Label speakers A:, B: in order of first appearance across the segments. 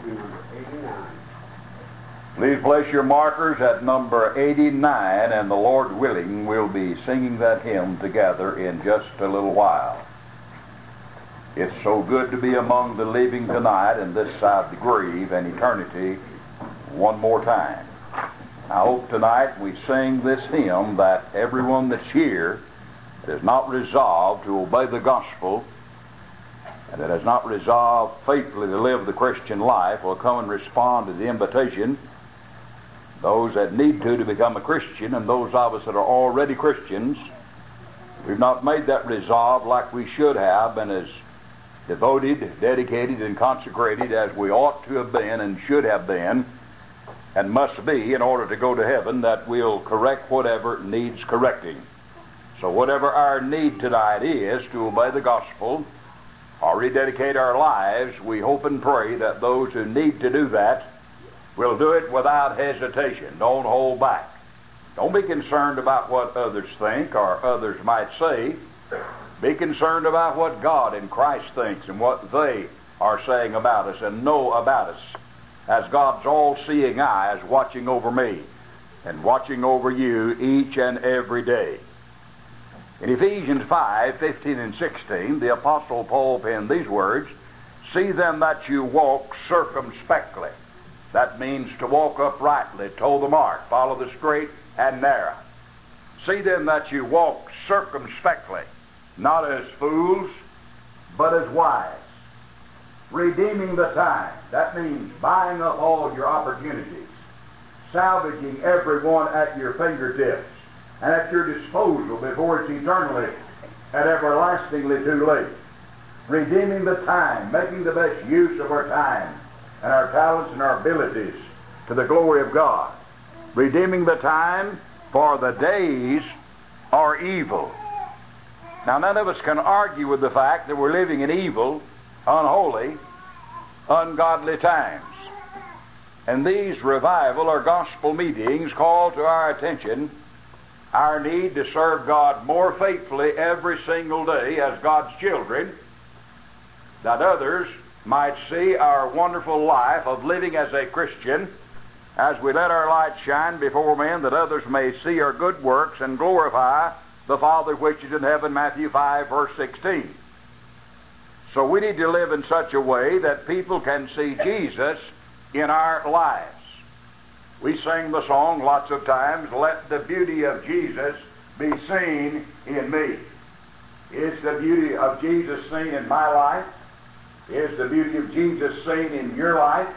A: number 89.
B: Please place your markers at number 89, and the Lord willing, we'll be singing that hymn together in just a little while. It's so good to be among the living tonight and this side of the grave and eternity one more time. I hope tonight we sing this hymn that everyone that's here that is not resolved to obey the gospel and that has not resolved faithfully to live the Christian life will come and respond to the invitation. Those that need to become a Christian, and those of us that are already Christians, we've not made that resolve like we should have, and as devoted, dedicated, and consecrated as we ought to have been and should have been and must be in order to go to heaven, that we'll correct whatever needs correcting. So whatever our need tonight is to obey the gospel or rededicate our lives, we hope and pray that those who need to do that will do it without hesitation. Don't hold back. Don't be concerned about what others think or others might say. Be concerned about what God in Christ thinks and what they are saying about us and know about us, as God's all-seeing eye is watching over me and watching over you each and every day. In Ephesians 5:15 and 16, the Apostle Paul penned these words, "See then that you walk circumspectly." That means to walk uprightly, toe the mark, follow the straight and narrow. "See then that you walk circumspectly, not as fools, but as wise, redeeming the time." That means buying up all your opportunities, salvaging every one at your fingertips and at your disposal before it's eternally and everlastingly too late. Redeeming the time, making the best use of our time and our talents and our abilities to the glory of God. Redeeming the time, for the days are evil. Now, none of us can argue with the fact that we're living in evil, unholy, ungodly times. And these revival or gospel meetings call to our attention our need to serve God more faithfully every single day as God's children, that others might see our wonderful life of living as a Christian as we let our light shine before men, that others may see our good works and glorify the Father which is in heaven, Matthew 5, verse 16. So we need to live in such a way that people can see Jesus in our lives. We sing the song lots of times, "Let the beauty of Jesus be seen in me." Is the beauty of Jesus seen in my life? Is the beauty of Jesus seen in your life?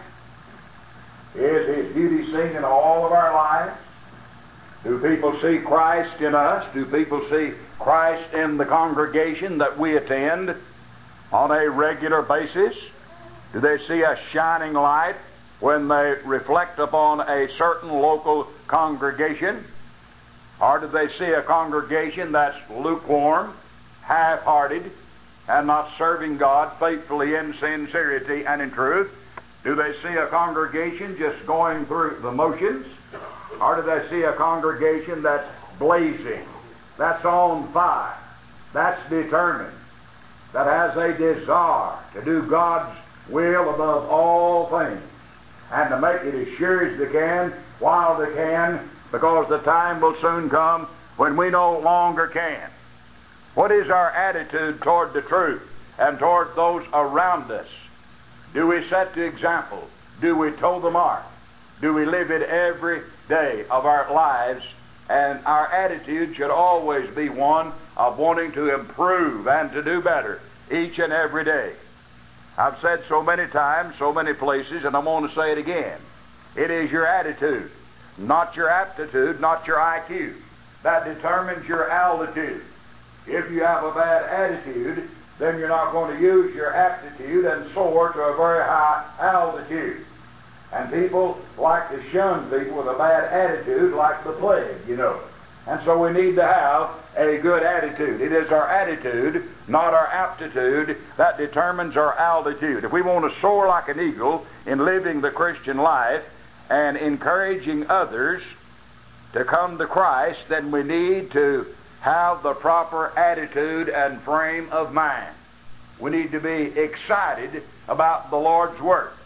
B: Is His beauty seen in all of our lives? Do people see Christ in us? Do people see Christ in the congregation that we attend on a regular basis? Do they see a shining light when they reflect upon a certain local congregation? Or do they see a congregation that's lukewarm, half-hearted, and not serving God faithfully in sincerity and in truth? Do they see a congregation just going through the motions? Or do they see a congregation that's blazing, that's on fire, that's determined, that has a desire to do God's will above all things, and to make it as sure as they can, while they can, because the time will soon come when we no longer can? What is our attitude toward the truth and toward those around us? Do we set the example? Do we toe the mark? Do we live it every day of our lives? And our attitude should always be one of wanting to improve and to do better each and every day. I've said so many times, so many places, and I'm going to say it again. It is your attitude, not your aptitude, not your IQ, that determines your altitude. If you have a bad attitude, then you're not going to use your aptitude and soar to a very high altitude. And people like to shun people with a bad attitude like the plague, you know. And so we need to have a good attitude. It is our attitude, not our aptitude, that determines our altitude. If we want to soar like an eagle in living the Christian life and encouraging others to come to Christ, then we need to have the proper attitude and frame of mind. We need to be excited about the Lord's work.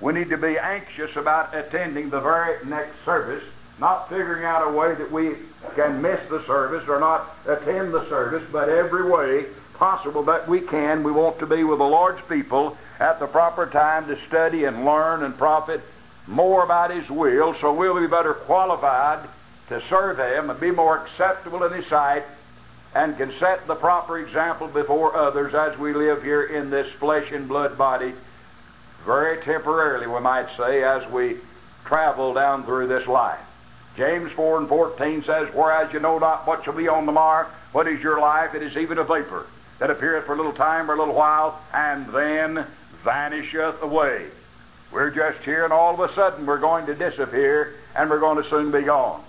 B: We need to be anxious about attending the very next service, not figuring out a way that we can miss the service or not attend the service, but every way possible that we can. We want to be with the Lord's people at the proper time to study and learn and profit more about His will, so we'll be better qualified to serve Him and be more acceptable in His sight, and can set the proper example before others as we live here in this flesh and blood body, very temporarily, we might say, as we travel down through this life. James 4:14 says, "Whereas you know not what shall be on the morrow, what is your life? It is even a vapor, that appeareth for a little time or a little while, and then vanisheth away." We're just here, and all of a sudden we're going to disappear, and we're going to soon be gone.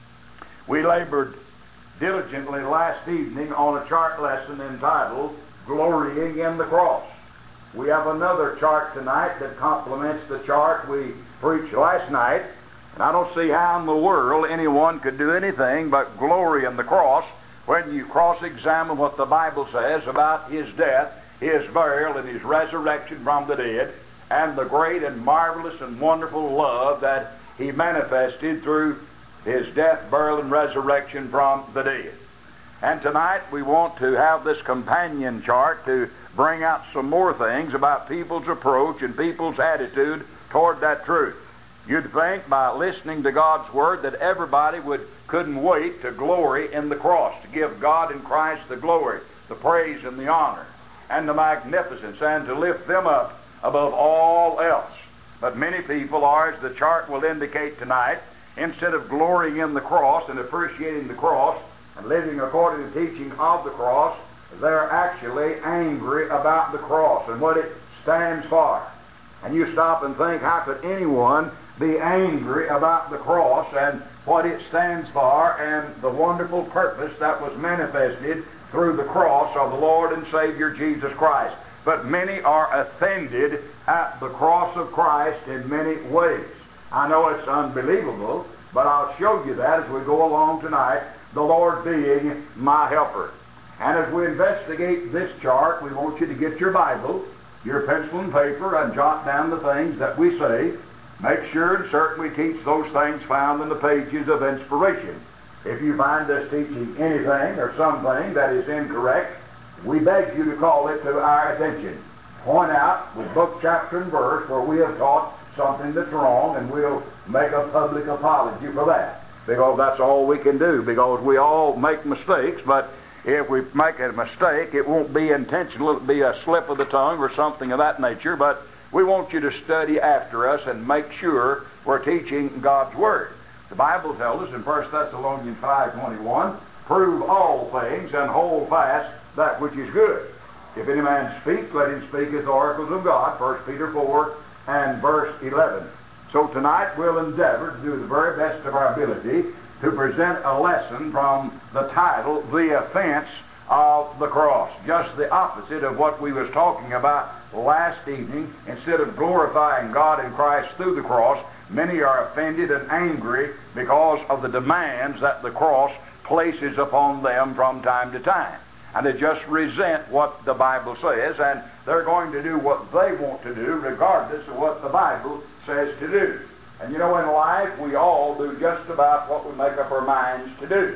B: We labored diligently last evening on a chart lesson entitled Glorying in the Cross. We have another chart tonight that complements the chart we preached last night, and I don't see how in the world anyone could do anything but glory in the cross when you cross-examine what the Bible says about His death, His burial, and His resurrection from the dead, and the great and marvelous and wonderful love that He manifested through His death, burial, and resurrection from the dead. And tonight we want to have this companion chart to bring out some more things about people's approach and people's attitude toward that truth. You'd think by listening to God's Word that everybody couldn't wait to glory in the cross, to give God and Christ the glory, the praise, and the honor, and the magnificence, and to lift them up above all else. But many people are, as the chart will indicate tonight, instead of glorying in the cross and appreciating the cross and living according to the teaching of the cross, they're actually angry about the cross and what it stands for. And you stop and think, how could anyone be angry about the cross and what it stands for and the wonderful purpose that was manifested through the cross of the Lord and Savior Jesus Christ? But many are offended at the cross of Christ in many ways. I know it's unbelievable, but I'll show you that as we go along tonight, the Lord being my helper. And as we investigate this chart, we want you to get your Bible, your pencil and paper, and jot down the things that we say. Make sure and certain we teach those things found in the pages of inspiration. If you find us teaching anything or something that is incorrect, we beg you to call it to our attention. Point out with book, chapter, and verse where we have taught something that's wrong, and we'll make a public apology for that. Because that's all we can do, because we all make mistakes, but if we make a mistake, it won't be intentional. It'll be a slip of the tongue or something of that nature, but we want you to study after us and make sure we're teaching God's Word. The Bible tells us in 1 Thessalonians 5:21, "Prove all things and hold fast that which is good. If any man speak, let him speak as the oracles of God," 1 Peter 4 and verse 11. So tonight we'll endeavor to do the very best of our ability to present a lesson from the title, "The Offense of the Cross." Just the opposite of what we was talking about last evening. Instead of glorifying God and Christ through the cross, many are offended and angry because of the demands that the cross places upon them from time to time. And they just resent what the Bible says, and they're going to do what they want to do regardless of what the Bible says to do. And you know, in life we all do just about what we make up our minds to do.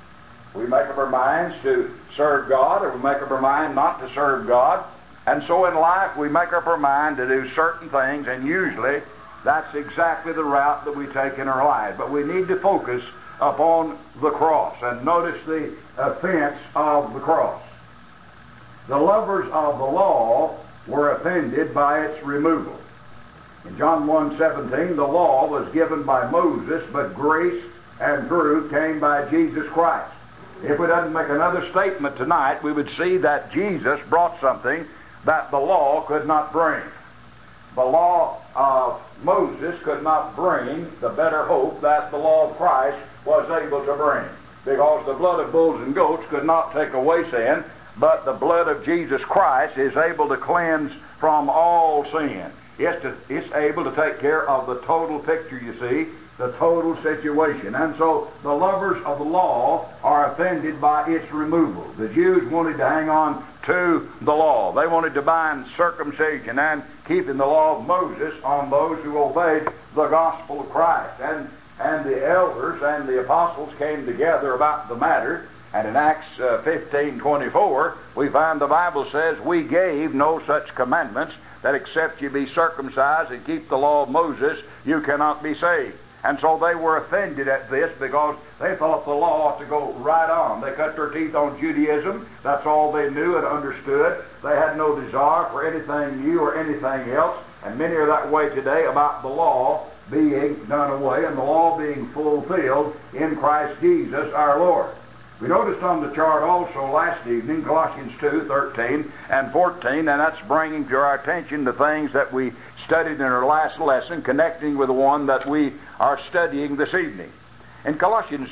B: We make up our minds to serve God, or we make up our mind not to serve God. And so in life we make up our mind to do certain things, and usually that's exactly the route that we take in our life. But we need to focus upon the cross, and notice the offense of the cross. The lovers of the law were offended by its removal. In John 1:17, the law was given by Moses, but grace and truth came by Jesus Christ. If we didn't make another statement tonight, we would see that Jesus brought something that the law could not bring. The law of Moses could not bring the better hope that the law of Christ was able to bring, because the blood of bulls and goats could not take away sin, but the blood of Jesus Christ is able to cleanse from all sin. It's able to take care of the total picture, you see, the total situation. And so the lovers of the law are offended by its removal. The Jews wanted to hang on to the law. They wanted to bind circumcision and keeping the law of Moses on those who obeyed the gospel of Christ. And the elders and the apostles came together about the matter. And in Acts 15:24, we find the Bible says, "We gave no such commandments, that except you be circumcised and keep the law of Moses, you cannot be saved." And so they were offended at this because they thought the law ought to go right on. They cut their teeth on Judaism. That's all they knew and understood. They had no desire for anything new or anything else. And many are that way today about the law being done away and the law being fulfilled in Christ Jesus our Lord. We noticed on the chart also last evening, Colossians 2:13 and 14, and that's bringing to our attention the things that we studied in our last lesson, connecting with the one that we are studying this evening. In Colossians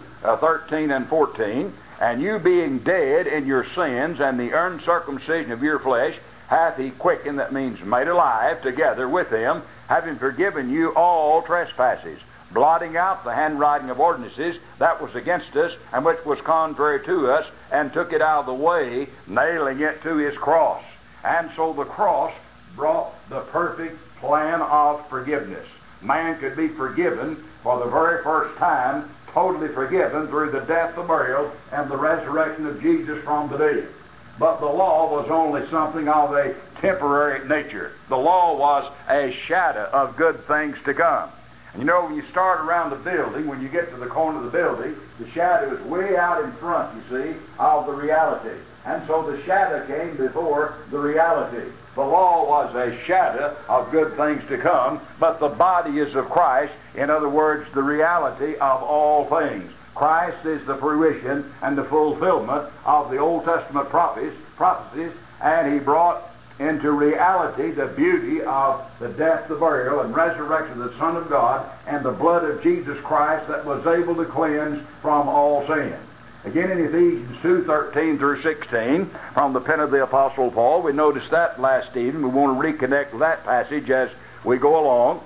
B: 2:13 and 14, "And you being dead in your sins and the uncircumcision of your flesh, hath he quickened," that means made alive, "together with him, having forgiven you all trespasses, blotting out the handwriting of ordinances that was against us, and which was contrary to us, and took it out of the way, nailing it to his cross." And so the cross brought the perfect plan of forgiveness. Man could be forgiven for the very first time, totally forgiven through the death, the burial, and the resurrection of Jesus from the dead. But the law was only something of a temporary nature. The law was a shadow of good things to come. And you know, when you start around the building, when you get to the corner of the building, the shadow is way out in front, you see, of the reality. And so the shadow came before the reality. The law was a shadow of good things to come, but the body is of Christ. In other words, the reality of all things. Christ is the fruition and the fulfillment of the Old Testament prophecies, and he brought into reality the beauty of the death, the burial, and resurrection of the Son of God, and the blood of Jesus Christ that was able to cleanse from all sin. Again in Ephesians 2:13 through 16, from the pen of the Apostle Paul, we noticed that last evening. We want to reconnect with that passage as we go along.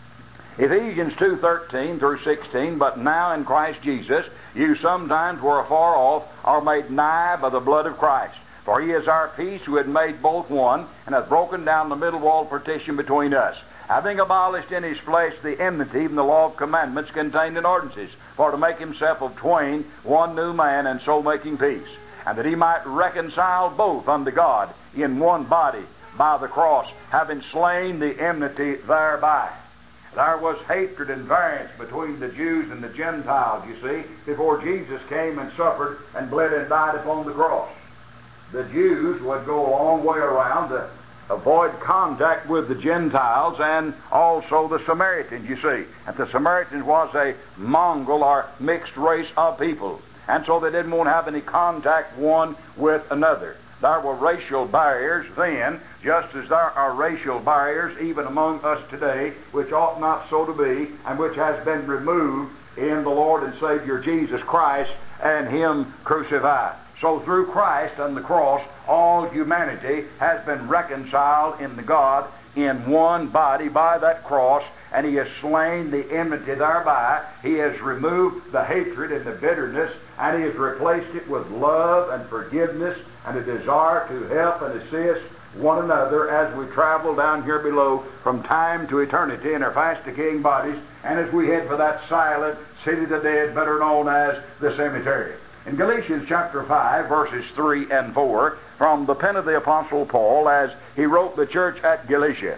B: Ephesians 2:13 through 16, "But now in Christ Jesus, you sometimes were afar off, are made nigh by the blood of Christ. For he is our peace, who had made both one, and hath broken down the middle wall partition between us, having abolished in his flesh the enmity and the law of commandments contained in ordinances, for to make himself of twain one new man, and so making peace, and that he might reconcile both unto God in one body by the cross, having slain the enmity thereby." There was hatred and variance between the Jews and the Gentiles, you see, before Jesus came and suffered and bled and died upon the cross. The Jews would go a long way around to avoid contact with the Gentiles and also the Samaritans, you see. And the Samaritans was a Mongol or mixed race of people. And so they didn't want to have any contact one with another. There were racial barriers then, just as there are racial barriers even among us today, which ought not so to be, and which has been removed in the Lord and Savior Jesus Christ and him crucified. So through Christ and the cross, all humanity has been reconciled in the God in one body by that cross, and he has slain the enmity thereby. He has removed the hatred and the bitterness, and he has replaced it with love and forgiveness and a desire to help and assist one another as we travel down here below from time to eternity in our fast decaying bodies, and as we head for that silent city of the dead, better known as the cemetery. In Galatians chapter 5, verses 3 and 4, from the pen of the Apostle Paul as he wrote the church at Galatia.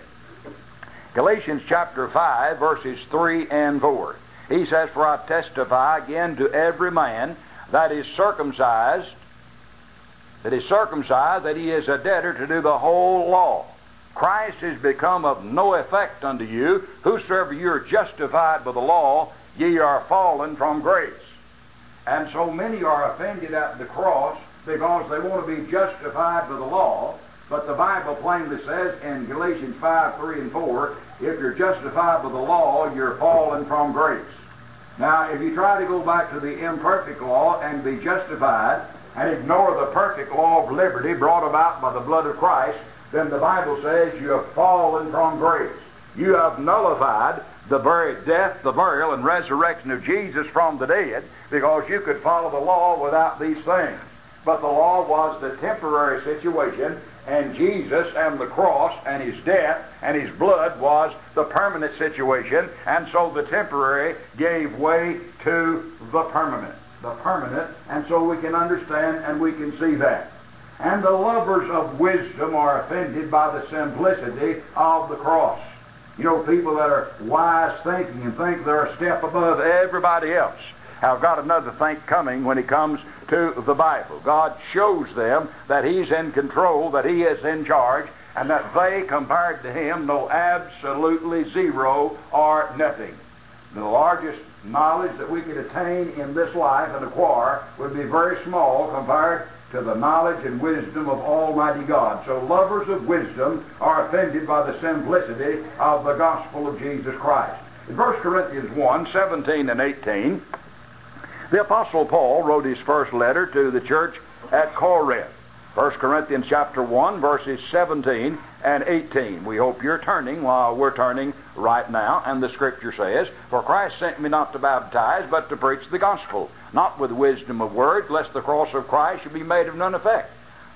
B: Galatians chapter 5, verses 3 and 4. He says, "For I testify again to every man that is circumcised, that he is a debtor to do the whole law. Christ is become of no effect unto you. Whosoever you are justified by the law, ye are fallen from grace." And so many are offended at the cross because they want to be justified by the law. But the Bible plainly says in Galatians 5, 3 and 4, if you're justified by the law, you're fallen from grace. Now, if you try to go back to the imperfect law and be justified and ignore the perfect law of liberty brought about by the blood of Christ, then the Bible says you have fallen from grace. You have nullified the very death, the burial, and resurrection of Jesus from the dead, because you could follow the law without these things. but the law was the temporary situation, and Jesus and the cross and His death and His blood was the permanent situation, and so the temporary gave way to the permanent. And so we can understand and we can see that. And the lovers of wisdom are offended by the simplicity of the cross. You know, people that are wise thinking and think they're a step above everybody else have got another think coming when it comes to the Bible. God shows them that He's in control, that He is in charge, and that they, compared to Him, know absolutely zero or nothing. The largest knowledge that we could attain in this life and acquire would be very small compared to the knowledge and wisdom of Almighty God. So lovers of wisdom are offended by the simplicity of the gospel of Jesus Christ. In 1 Corinthians 1, 17 and 18, the Apostle Paul wrote his first letter to the church at Corinth. 1 Corinthians chapter 1, verses 17 and 18. We hope you're turning while we're turning right now. And the Scripture says, "For Christ sent me not to baptize, but to preach the gospel, not with wisdom of words, lest the cross of Christ should be made of none effect.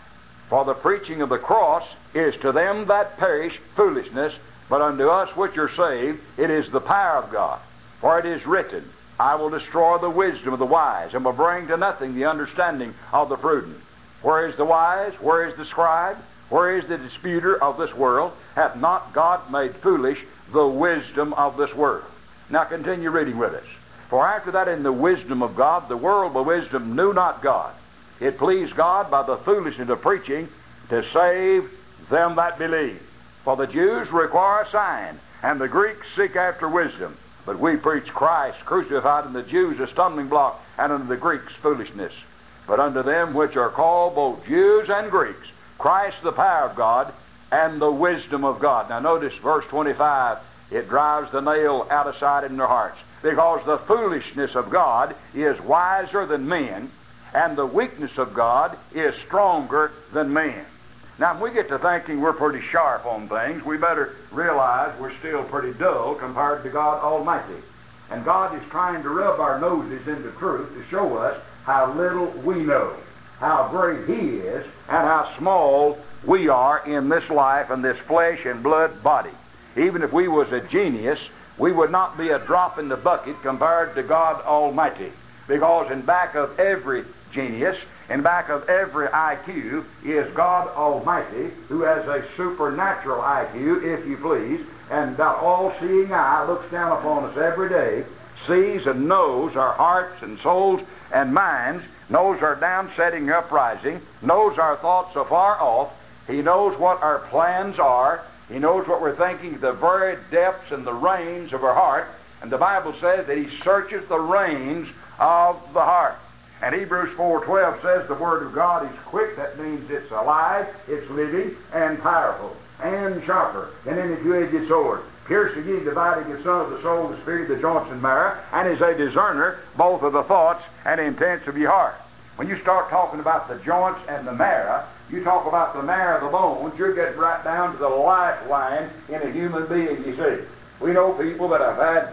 B: For the preaching of the cross is to them that perish foolishness, but unto us which are saved it is the power of God. For it is written, I will destroy the wisdom of the wise, and will bring to nothing the understanding of the prudent. Where is the wise? Where is the scribe? Where is the disputer of this world? Hath not God made foolish the wisdom of this world?" Now continue reading with us. "For after that in the wisdom of God, the world by wisdom knew not God. It pleased God by the foolishness of preaching to save them that believe. For the Jews require a sign, and the Greeks seek after wisdom. But we preach Christ crucified, and the Jews a stumbling block, and unto the Greeks foolishness. But unto them which are called, both Jews and Greeks, Christ the power of God, and the wisdom of God." Now notice verse 25. It drives the nail out of sight in their hearts. "Because the foolishness of God is wiser than men, and the weakness of God is stronger than men." Now, when we get to thinking we're pretty sharp on things, we better realize we're still pretty dull compared to God Almighty. And God is trying to rub our noses into truth to show us how little we know, how great He is, and how small we are in this life and this flesh and blood body. Even if we was a genius, we would not be a drop in the bucket compared to God Almighty. Because in back of every genius, in back of every IQ, is God Almighty, who has a supernatural IQ, if you please, and that all-seeing eye looks down upon us every day, sees and knows our hearts and souls and minds, knows our downsetting uprising, knows our thoughts afar off. He knows what our plans are. He knows what we're thinking, the very depths and the reins of our heart. And the Bible says that He searches the reins of the heart. And Hebrews 4:12 says the Word of God is quick. That means it's alive, it's living, and powerful, and sharper than any two-edged sword, piercing ye, dividing the soul of the soul, the spirit, the joints and marrow, and is a discerner both of the thoughts and intents of your heart. When you start talking about the joints and the marrow, you talk about the marrow of the bones, you're getting right down to the lifeline in a human being, you see. We know people that have had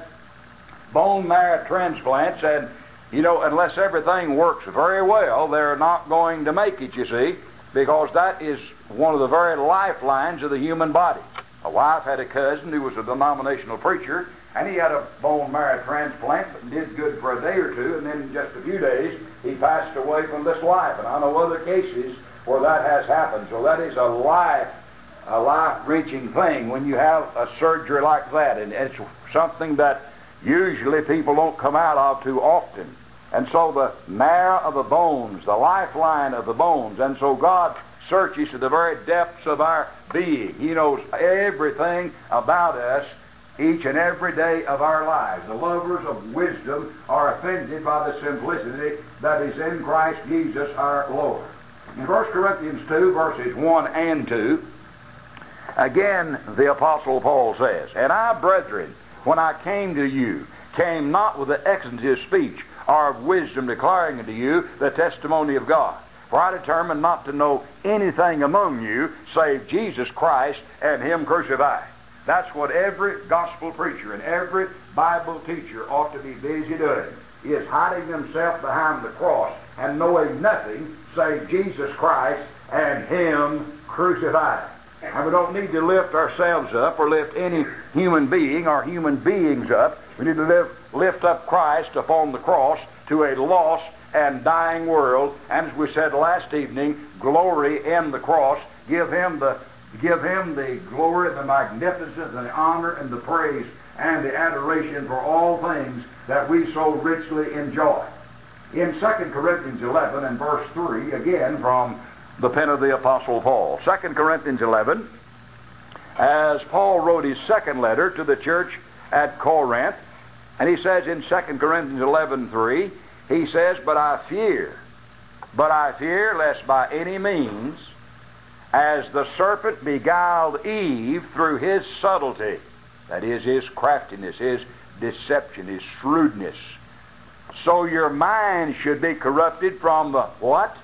B: bone marrow transplants, and you know, unless everything works very well, they're not going to make it, you see, because that is one of the very lifelines of the human body. My wife had a cousin who was a denominational preacher, and he had a bone marrow transplant, but did good for a day or two, and then in just a few days, he passed away from this life. And I know other cases where that has happened. So that is a life-reaching thing when you have a surgery like that, and it's something that usually people don't come out of too often. And so the marrow of the bones, the lifeline of the bones, and so God searches to the very depths of our being. He knows everything about us each and every day of our lives. The lovers of wisdom are offended by the simplicity that is in Christ Jesus our Lord. In 1 Corinthians 2, verses 1 and 2, again the Apostle Paul says, "And I, brethren, when I came to you, came not with the excellency of speech or of wisdom, declaring unto you the testimony of God. For I determined not to know anything among you save Jesus Christ and Him crucified." That's what every gospel preacher and every Bible teacher ought to be busy doing, is hiding themselves behind the cross and knowing nothing save Jesus Christ and Him crucified. And we don't need to lift ourselves up or lift any human being or human beings up. We need to lift up Christ upon the cross to a lost and dying world. And as we said last evening, glory in the cross. Give Him the glory, the magnificence, and the honor, and the praise, and the adoration for all things that we so richly enjoy. In 2 Corinthians 11 and verse 3, again from the pen of the Apostle Paul. 2 Corinthians 11, as Paul wrote his second letter to the church at Corinth, and he says in 2 Corinthians 11:3, he says, But I fear lest by any means, as the serpent beguiled Eve through his subtlety, that is, his craftiness, his deception, his shrewdness, so your mind should be corrupted from the what?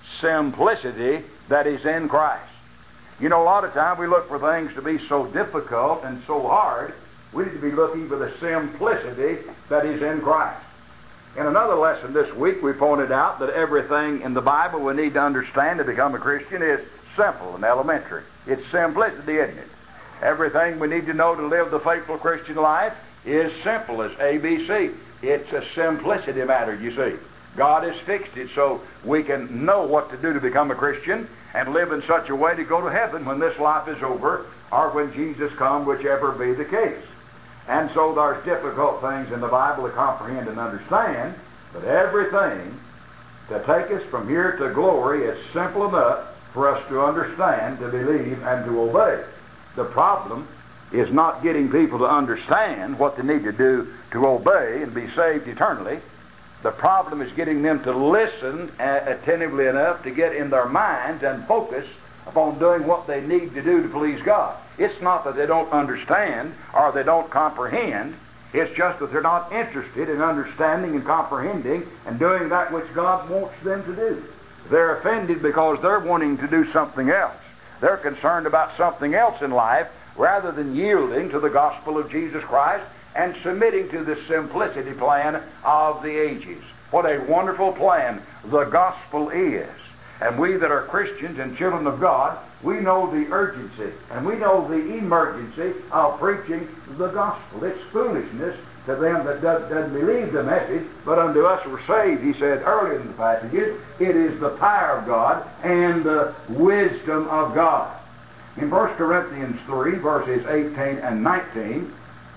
B: Simplicity that is in Christ. You know, a lot of times we look for things to be so difficult and so hard. We need to be looking for the simplicity that is in Christ. In another lesson this week, we pointed out that everything in the Bible we need to understand to become a Christian is simple and elementary. It's simplicity, isn't it? Everything we need to know to live the faithful Christian life is simple as ABC. It's a simplicity matter, you see. God has fixed it so we can know what to do to become a Christian and live in such a way to go to heaven when this life is over or when Jesus comes, whichever be the case. And so there's difficult things in the Bible to comprehend and understand, but everything to take us from here to glory is simple enough for us to understand, to believe, and to obey. The problem is not getting people to understand what they need to do to obey and be saved eternally. The problem is getting them to listen attentively enough to get in their minds and focus upon doing what they need to do to please God. It's not that they don't understand or they don't comprehend. It's just that they're not interested in understanding and comprehending and doing that which God wants them to do. They're offended because they're wanting to do something else. They're concerned about something else in life rather than yielding to the gospel of Jesus Christ and submitting to the simplicity plan of the ages. What a wonderful plan the gospel is. And we that are Christians and children of God, we know the urgency and we know the emergency of preaching the gospel. It's foolishness to them that doesn't believe the message, but unto us who are saved, he said earlier in the passages, it is the power of God and the wisdom of God. In 1 Corinthians 3, verses 18 and 19,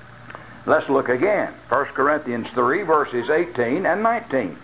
B: let's look again. 1 Corinthians 3, verses 18 and 19.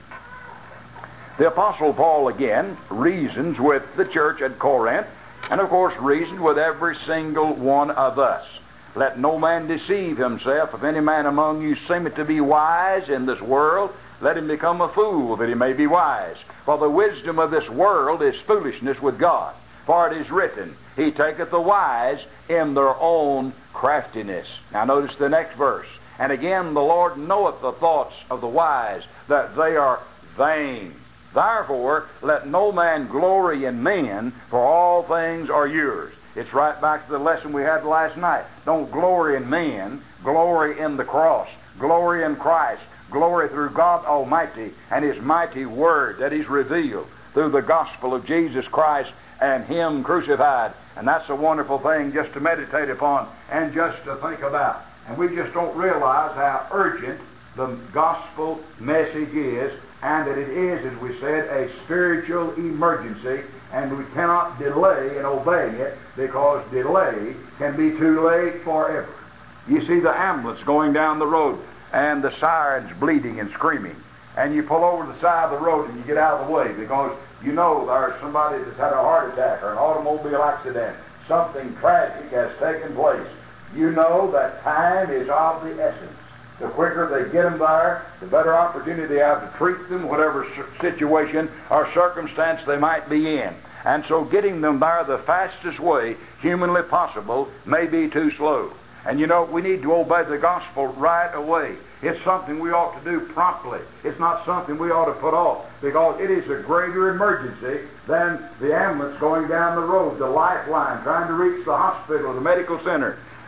B: The Apostle Paul again reasons with the church at Corinth, and of course reasoned with every single one of us. Let no man deceive himself. If any man among you seemeth to be wise in this world, let him become a fool that he may be wise. For the wisdom of this world is foolishness with God. For it is written, He taketh the wise in their own craftiness. Now notice the next verse. And again, the Lord knoweth the thoughts of the wise, that they are vain. Therefore, let no man glory in men, for all things are yours. It's right back to the lesson we had last night. Don't glory in men, glory in the cross, glory in Christ, glory through God Almighty and His mighty Word that He's revealed through the gospel of Jesus Christ and Him crucified. And that's a wonderful thing just to meditate upon and just to think about. And we just don't realize how urgent the gospel message is, and that it is, as we said, a spiritual emergency, and we cannot delay in obeying it, because delay can be too late forever. You see the ambulance going down the road, and the siren's bleeding and screaming, and you pull over the side of the road and you get out of the way, because you know there's somebody that's had a heart attack or an automobile accident. Something tragic has taken place. You know that time is of the essence. The quicker they get them there, the better opportunity they have to treat them, whatever situation or circumstance they might be in. And so getting them there the fastest way humanly possible may be too slow. And you know, we need to obey the gospel right away. It's something we ought to do promptly. It's not something we ought to put off, because it is a greater emergency than the ambulance going down the road, the lifeline, trying to reach the hospital, the medical center.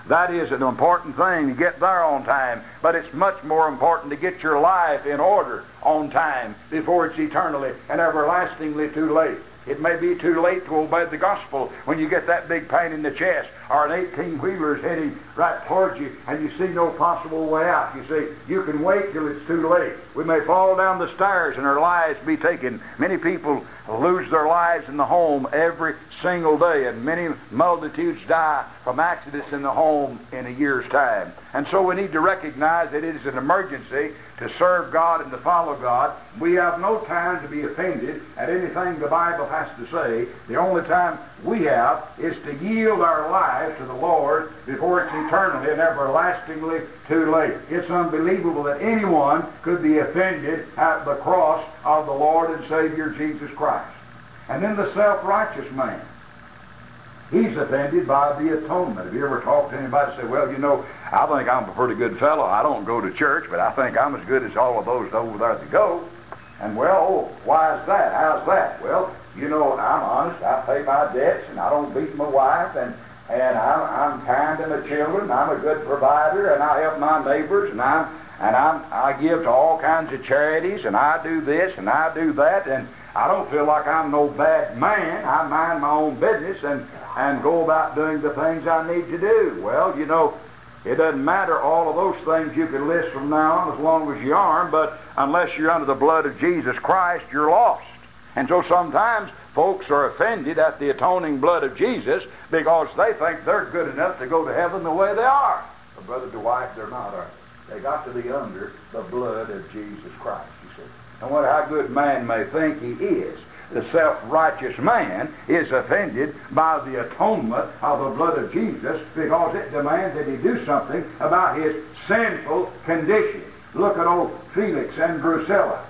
B: That is an important thing to get there on time, but it's much more important to get your life in order on time before it's eternally and everlastingly too late. It may be too late to obey the gospel when you get that big pain in the chest, or an 18-wheeler is heading right towards you and you see no possible way out. You see, you can wait till it's too late. We may fall down the stairs and our lives be taken. Many people lose their lives in the home every single day, and many multitudes die from accidents in the home in a year's time. And so we need to recognize that it is an emergency to serve God and to follow God. We have no time to be offended at anything the Bible has to say. The only time we have is to yield our lives to the Lord before it's eternally and everlastingly too late. It's unbelievable that anyone could be offended at the cross of the Lord and Savior Jesus Christ. And then the self-righteous man, he's offended by the atonement. Have you ever talked to anybody and say, well, you know, I think I'm a pretty good fellow. I don't go to church, but I think I'm as good as all of those over there that go. And well, why is that? How's that? Well, you know, I'm honest. I pay my debts, and I don't beat my wife, and I'm kind to my children. I'm a good provider, and I help my neighbors, and I give to all kinds of charities, and I do this and I do that, and I don't feel like I'm no bad man. I mind my own business and go about doing the things I need to do. Well, you know, it doesn't matter all of those things you can list from now on as long as you aren't, but unless you're under the blood of Jesus Christ, you're lost. And so sometimes folks are offended at the atoning blood of Jesus because they think they're good enough to go to heaven the way they are. But Brother Dwight, they're not, are they? They got to be under the blood of Jesus Christ, you see. And what how good man may think he is, the self-righteous man is offended by the atonement of the blood of Jesus because it demands that he do something about his sinful condition. Look at old Felix and Drusilla.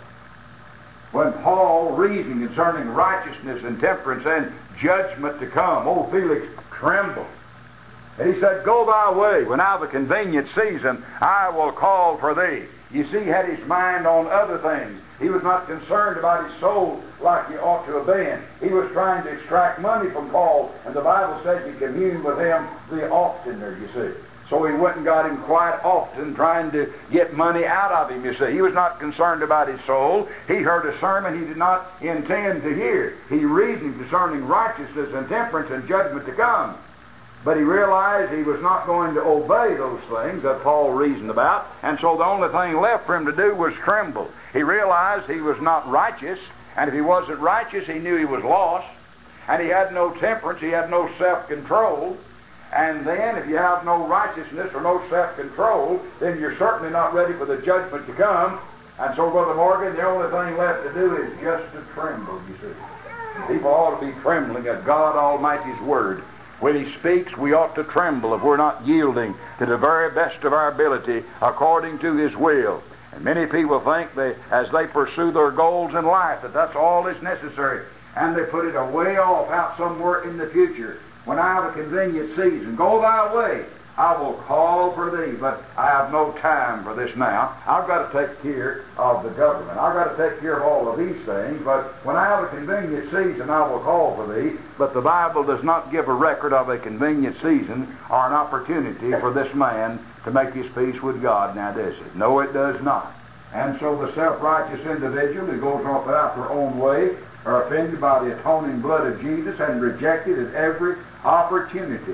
B: When Paul reasoned concerning righteousness and temperance and judgment to come, old Felix trembled. And he said, go thy way, when I have a convenient season, I will call for thee. You see, he had his mind on other things. He was not concerned about his soul like he ought to have been. He was trying to extract money from Paul, and the Bible says he communed with him the oftener, you see. So he went and got him quite often, trying to get money out of him, you see. He was not concerned about his soul. He heard a sermon he did not intend to hear. He reasoned concerning righteousness and temperance and judgment to come. But he realized he was not going to obey those things that Paul reasoned about, and so the only thing left for him to do was tremble. He realized he was not righteous, and if he wasn't righteous, he knew he was lost, and he had no temperance, he had no self-control. And then if you have no righteousness or no self-control, then you're certainly not ready for the judgment to come. And so, Brother Morgan, the only thing left to do is just to tremble, you see. People ought to be trembling at God Almighty's Word. When He speaks, we ought to tremble if we're not yielding to the very best of our ability according to His will. And many people think as they pursue their goals in life, that's all that's necessary. And they put it away off out somewhere in the future. When I have a convenient season, go thy way, I will call for thee. But I have no time for this now. I've got to take care of the government. I've got to take care of all of these things. But when I have a convenient season, I will call for thee. But the Bible does not give a record of a convenient season or an opportunity for this man to make his peace with God, now does it? No, it does not. And so the self-righteous individual who goes off out their own way are offended by the atoning blood of Jesus and rejected at every opportunity.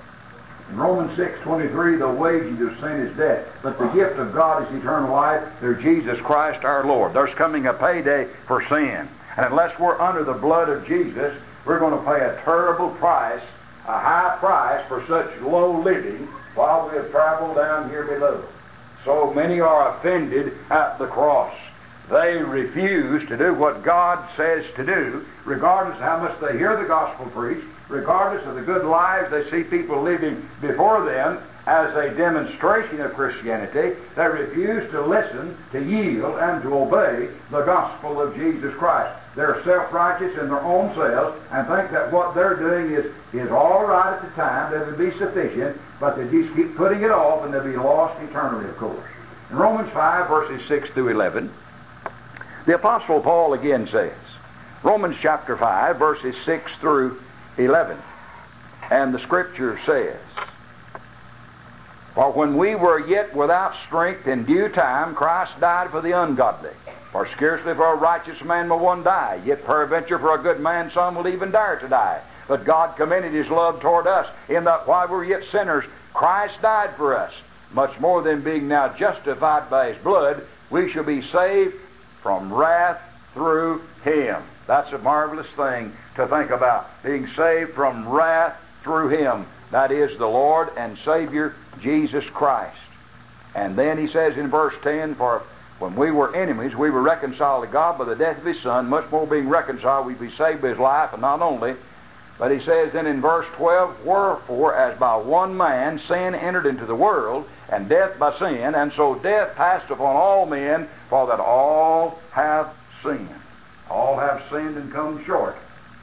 B: In Romans 6:23, the wages of sin is death, but the gift of God is eternal life through Jesus Christ our Lord. There's coming a payday for sin. And unless we're under the blood of Jesus, we're going to pay a terrible price, a high price for such low living while we have traveled down here below. So many are offended at the cross. They refuse to do what God says to do, regardless of how much they hear the gospel preached, regardless of the good lives they see people living before them as a demonstration of Christianity. They refuse to listen, to yield, and to obey the gospel of Jesus Christ. They're self-righteous in their own selves and think that what they're doing is all right at the time, that it would be sufficient, but they just keep putting it off and they'll be lost eternally, of course. In Romans 5, verses 6 through 11, the Apostle Paul again says, Romans chapter 5, verses 6 through 11, and the Scripture says, For when we were yet without strength, in due time Christ died for the ungodly. For scarcely for a righteous man will one die, yet peradventure for a good man some will even dare to die. But God commended His love toward us, in that while we were yet sinners, Christ died for us. Much more than being now justified by His blood, we shall be saved from wrath through Him. That's a marvelous thing to think about, being saved from wrath through Him. That is the Lord and Savior, Jesus Christ. And then He says in verse 10, for when we were enemies, we were reconciled to God by the death of His Son. Much more being reconciled, we'd be saved by His life, and not only. But He says then in verse 12, wherefore as by one man sin entered into the world, and death by sin, and so death passed upon all men, for that all have sinned. All have sinned and come short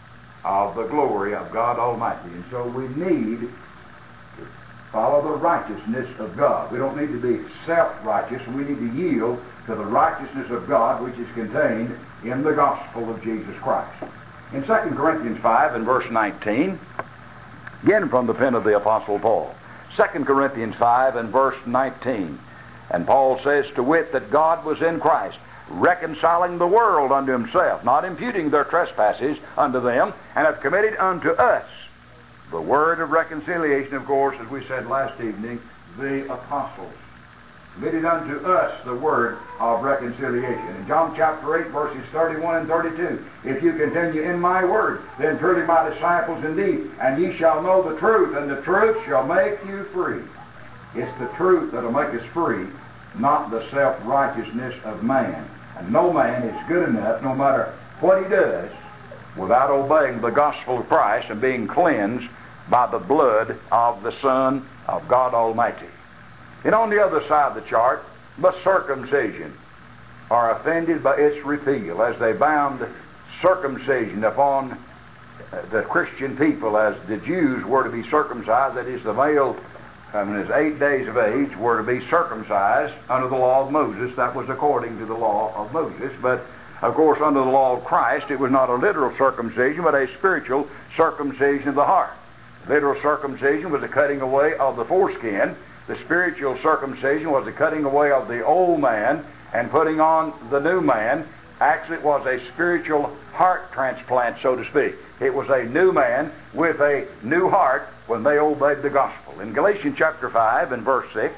B: of the glory of God Almighty. And so we need to follow the righteousness of God. We don't need to be self-righteous. We need to yield to the righteousness of God, which is contained in the gospel of Jesus Christ. In 2 Corinthians 5 and verse 19, again from the pen of the Apostle Paul, 2 Corinthians 5 and verse 19, and Paul says, to wit, that God was in Christ, reconciling the world unto Himself, not imputing their trespasses unto them, and hath committed unto us the word of reconciliation. Of course, as we said last evening, the apostles committed unto us the word of reconciliation. In John chapter 8, verses 31 and 32, if you continue in my word, then truly my disciples indeed, and ye shall know the truth, and the truth shall make you free. It's the truth that will make us free, not the self-righteousness of man. And no man is good enough, no matter what he does, without obeying the gospel of Christ and being cleansed by the blood of the Son of God Almighty. And on the other side of the chart, the circumcision are offended by its repeal, as they bound circumcision upon the Christian people, as the Jews were to be circumcised, that is, the male when his 8 days of age were to be circumcised under the law of Moses. That was according to the law of Moses. But of course, under the law of Christ, it was not a literal circumcision, but a spiritual circumcision of the heart. Literal circumcision was the cutting away of the foreskin. The spiritual circumcision was the cutting away of the old man and putting on the new man. Actually, it was a spiritual heart transplant, so to speak. It was a new man with a new heart when they obeyed the gospel. In Galatians chapter 5 and verse 6,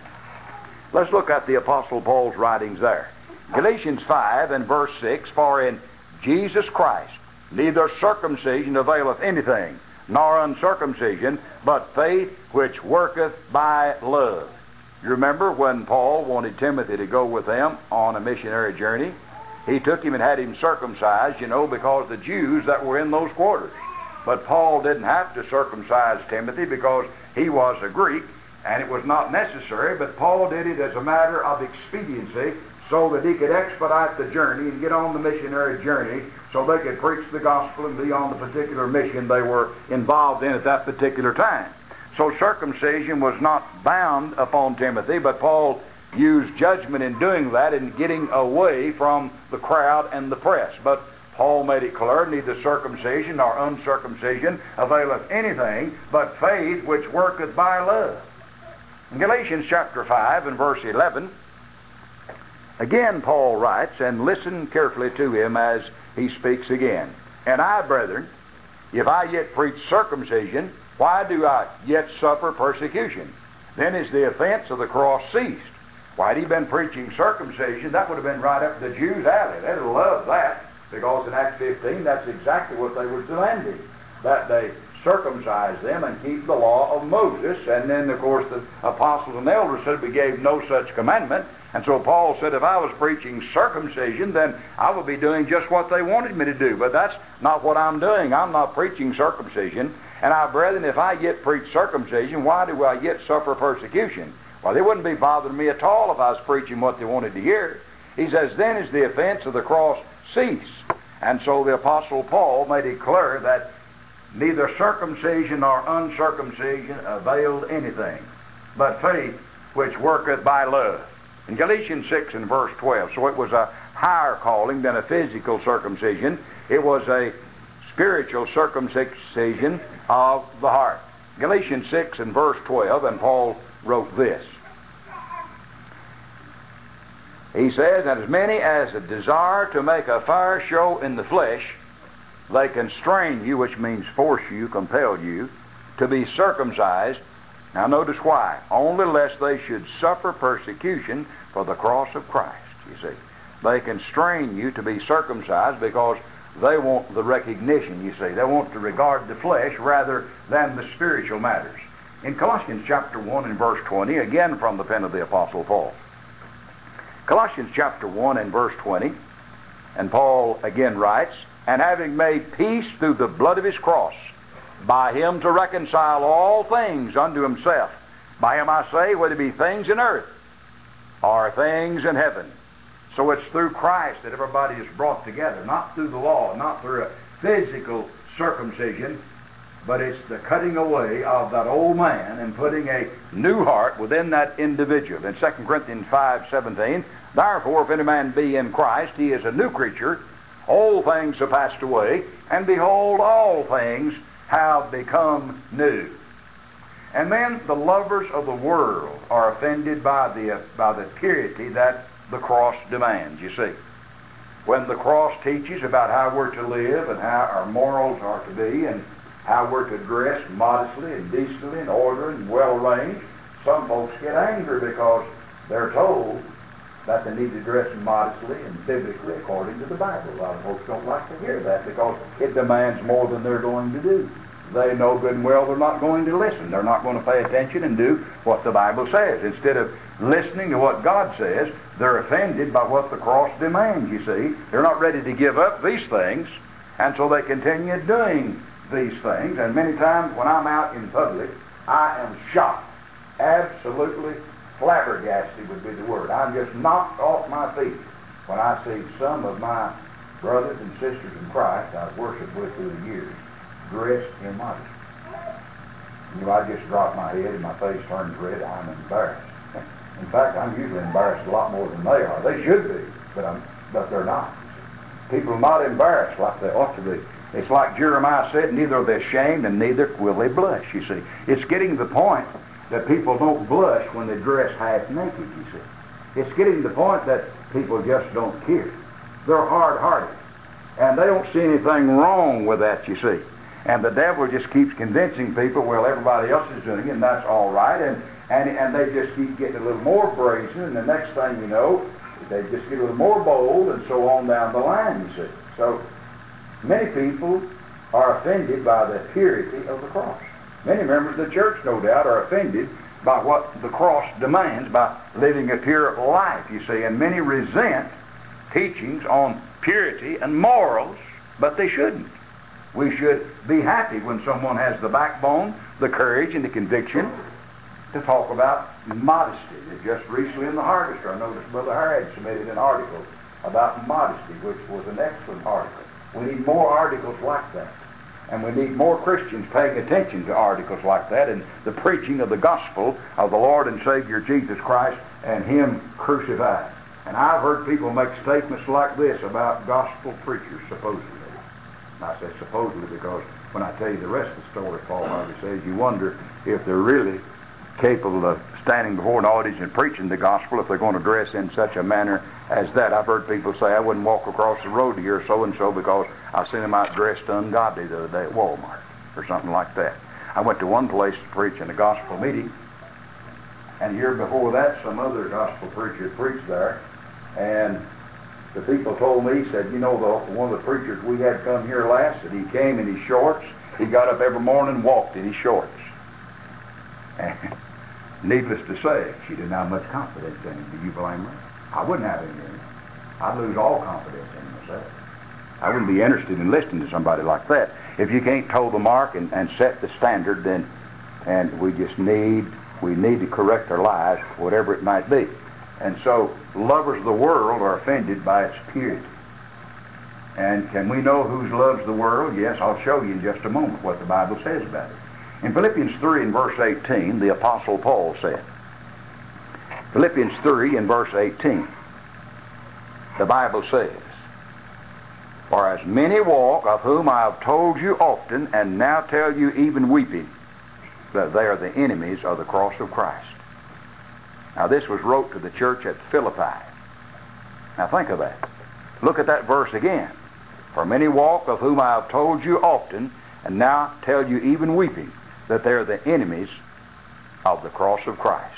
B: let's look at the Apostle Paul's writings there. Galatians 5 and verse 6, for in Jesus Christ neither circumcision availeth anything, nor uncircumcision, but faith which worketh by love. You remember when Paul wanted Timothy to go with them on a missionary journey, he took him and had him circumcised, because the Jews that were in those quarters. But Paul didn't have to circumcise Timothy because he was a Greek, and it was not necessary, but Paul did it as a matter of expediency so that he could expedite the journey and get on the missionary journey so they could preach the gospel and be on the particular mission they were involved in at that particular time. So circumcision was not bound upon Timothy, but Paul used judgment in doing that and getting away from the crowd and the press. But Paul made it clear, neither circumcision nor uncircumcision availeth anything, but faith which worketh by love. In Galatians chapter 5 and verse 11, again Paul writes, and listen carefully to him as he speaks again. And I, brethren, if I yet preach circumcision, why do I yet suffer persecution? Then is the offense of the cross ceased. Why had he been preaching circumcision? That would have been right up the Jews' alley. They'd have loved that, because in Acts 15, that's exactly what they were demanding, that they circumcise them and keep the law of Moses. And then, of course, the apostles and elders said we gave no such commandment. And so Paul said, if I was preaching circumcision, then I would be doing just what they wanted me to do. But that's not what I'm doing. I'm not preaching circumcision. And I, brethren, if I yet preach circumcision, why do I yet suffer persecution? Well, they wouldn't be bothering me at all if I was preaching what they wanted to hear. He says, then is the offense of the cross cease. And so the Apostle Paul made it clear that neither circumcision nor uncircumcision availed anything, but faith which worketh by love. In Galatians 6 and verse 12, so it was a higher calling than a physical circumcision. It was a spiritual circumcision of the heart. Galatians 6 and verse 12, and Paul wrote this. He says, "And as many as desire to make a fair show in the flesh, they constrain you," which means force you, compel you, "to be circumcised." Now notice why. "Only lest they should suffer persecution for the cross of Christ." You see, they constrain you to be circumcised because they want the recognition, you see. They want to regard the flesh rather than the spiritual matters. In Colossians chapter 1 and verse 20, again from the pen of the Apostle Paul. Colossians chapter 1 and verse 20, and Paul again writes, "And having made peace through the blood of his cross, by him to reconcile all things unto himself. By him I say, whether it be things in earth or things in heaven." So it's through Christ that everybody is brought together, not through the law, not through a physical circumcision, but it's the cutting away of that old man and putting a new heart within that individual. In 2 Corinthians 5:17, "Therefore, if any man be in Christ, he is a new creature. Old things have passed away, and behold, all things have become new." And then the lovers of the world are offended by the purity that the cross demands, you see. When the cross teaches about how we're to live and how our morals are to be and how we're to dress modestly and decently and order and well arranged, some folks get angry because they're told that they need to dress modestly and biblically according to the Bible. A lot of folks don't like to hear that because it demands more than they're going to do. They know good and well they're not going to listen. They're not going to pay attention and do what the Bible says. Instead of listening to what God says, they're offended by what the cross demands, you see. They're not ready to give up these things, and so they continue doing these things. And many times when I'm out in public, I am shocked. Absolutely flabbergasted would be the word. I'm just knocked off my feet when I see some of my brothers and sisters in Christ I've worshiped with through the years dressed immodestly. You know, I just drop my head and my face turns red. I'm embarrassed. In fact, I'm usually embarrassed a lot more than they are. They should be, but they're not. People are not embarrassed like they ought to be. It's like Jeremiah said, "Neither are they ashamed, and neither will they blush." You see, it's getting to the point that people don't blush when they dress half naked. You see, it's getting to the point that people just don't care. They're hard-hearted, and they don't see anything wrong with that. You see. And the devil just keeps convincing people, well, everybody else is doing it, and that's all right. And they just keep getting a little more brazen, and the next thing you know, they just get a little more bold, and so on down the line, you see. So many people are offended by the purity of the cross. Many members of the church, no doubt, are offended by what the cross demands, by living a pure life, you see. And many resent teachings on purity and morals, but they shouldn't. We should be happy when someone has the backbone, the courage, and the conviction to talk about modesty. Just recently in the Harvester, I noticed Brother Harrod submitted an article about modesty, which was an excellent article. We need more articles like that. And we need more Christians paying attention to articles like that and the preaching of the gospel of the Lord and Savior Jesus Christ and Him crucified. And I've heard people make statements like this about gospel preachers, supposedly. And I say supposedly because when I tell you the rest of the story, Paul Harvey says, you wonder if they're really capable of standing before an audience and preaching the gospel if they're going to dress in such a manner as that. I've heard people say, I wouldn't walk across the road to hear so-and-so because I seen him out dressed ungodly the other day at Walmart or something like that. I went to one place to preach in a gospel meeting, and a year before that some other gospel preacher preached there, and the people told me, said, you know, one of the preachers we had come here last, that he came in his shorts. He got up every morning and walked in his shorts. And needless to say, she didn't have much confidence in him. Do you blame her? I wouldn't have him in him. I'd lose all confidence in myself. I wouldn't be interested in listening to somebody like that. If you can't toe the mark and set the standard, then and we need to correct our lives, whatever it might be. And so lovers of the world are offended by its purity. And can we know who loves the world? Yes, I'll show you in just a moment what the Bible says about it. In Philippians 3 and verse 18, the Apostle Paul said, Philippians 3 and verse 18, the Bible says, For as many walk, of whom I have told you often, and now tell you even weeping, that they are the enemies of the cross of Christ. Now this was wrote to the church at Philippi. Now think of that. Look at that verse again. For many walk, of whom I have told you often, and now tell you even weeping, that they are the enemies of the cross of Christ,